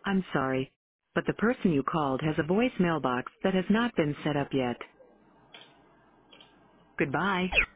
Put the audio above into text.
I'm sorry, but the person you called has a voicemail box that has not been set up yet. Goodbye.